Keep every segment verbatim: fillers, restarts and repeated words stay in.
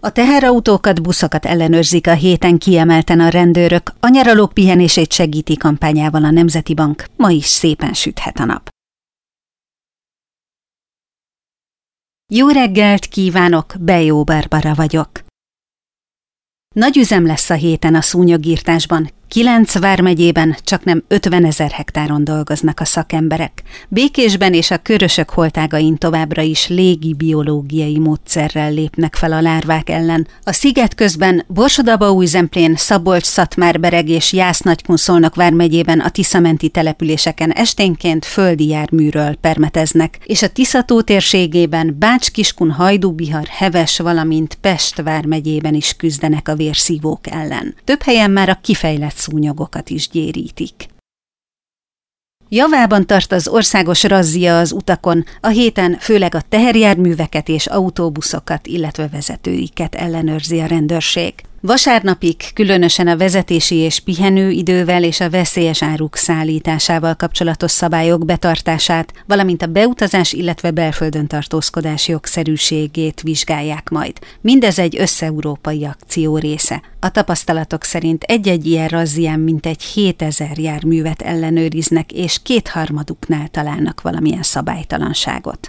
A teherautókat, buszokat ellenőrzik a héten kiemelten a rendőrök, a nyaralók pihenését segíti kampányával a Nemzeti Bank, ma is szépen süthet a nap. Jó reggelt kívánok, Bejó Barbara vagyok. Nagy üzem lesz a héten a szúnyogírtásban. Kilenc vármegyében csaknem ötvenezer hektáron dolgoznak a szakemberek. Békésben és a Körösök holtágain továbbra is légi-biológiai módszerrel lépnek fel a lárvák ellen. A sziget közben Borsod-Abaúj-Zemplén, Szabolcs-Szatmár-Bereg és Jász-Nagykun-Szolnok vármegyében a tiszamenti településeken esténként földi járműről permeteznek, és a Tiszató térségében Bács-Kiskun, Hajdú-Bihar, Heves, valamint Pest vármegyében is küzdenek a vérszívók ellen. Több helyen már a kifejlett szúnyogokat is gyérítik. Javában tart az országos razzia az utakon, a héten főleg a teherjárműveket és autóbuszokat, illetve vezetőiket ellenőrzi a rendőrség. Vasárnapig különösen a vezetési és pihenőidővel és a veszélyes áruk szállításával kapcsolatos szabályok betartását, valamint a beutazás, illetve belföldön tartózkodás jogszerűségét vizsgálják majd. Mindez egy összeurópai akció része. A tapasztalatok szerint egy-egy ilyen razzián mintegy hétezer járművet ellenőriznek, és kétharmaduknál találnak valamilyen szabálytalanságot.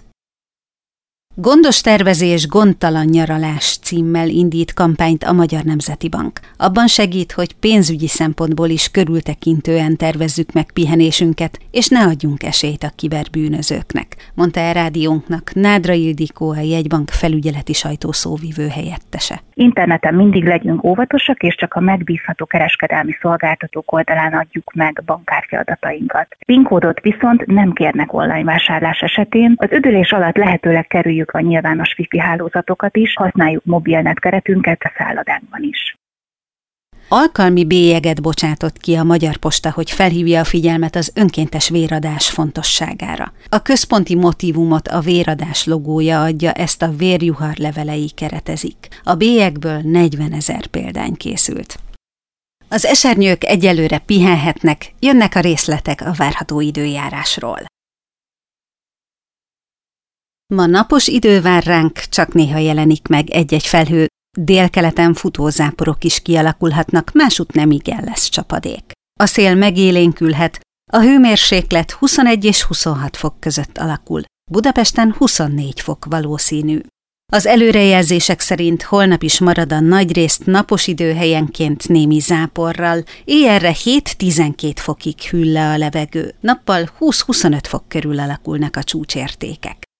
Gondos tervezés, gondtalan nyaralás címmel indít kampányt a Magyar Nemzeti Bank. Abban segít, hogy pénzügyi szempontból is körültekintően tervezzük meg pihenésünket, és ne adjunk esélyt a kiberbűnözőknek, mondta el rádiónknak Nádra Ildikó, a jegybank felügyeleti sajtószóvivő helyettese. Interneten mindig legyünk óvatosak, és csak a megbízható kereskedelmi szolgáltatók oldalán adjuk meg bankkártya adatainkat. PIN kódot viszont nem kérnek online vásárlás esetén. Az üdülés alatt lehetőleg kerüljük a nyilvános wifi hálózatokat is, használjuk mobilnet keretünket a szállodánkban is. Alkalmi bélyeget bocsátott ki a Magyar Posta, hogy felhívja a figyelmet az önkéntes véradás fontosságára. A központi motívumot a véradás logója adja, ezt a vérjuhar levelei keretezik. A bélyegből negyvenezer példány készült. Az esernyők egyelőre pihenhetnek, jönnek a részletek a várható időjárásról. Ma napos idő vár ránk, csak néha jelenik meg egy-egy felhő, délkeleten futózáporok is kialakulhatnak, másút nem igen lesz csapadék. A szél megélénkülhet, a hőmérséklet huszonegy és huszonhat fok között alakul, Budapesten huszonnégy fok valószínű. Az előrejelzések szerint holnap is marad a nagyrészt napos idő, helyenként némi záporral, éjjelre hét-tizenkét fokig hűl le a levegő, nappal húsz-huszonöt fok körül alakulnak a csúcsértékek.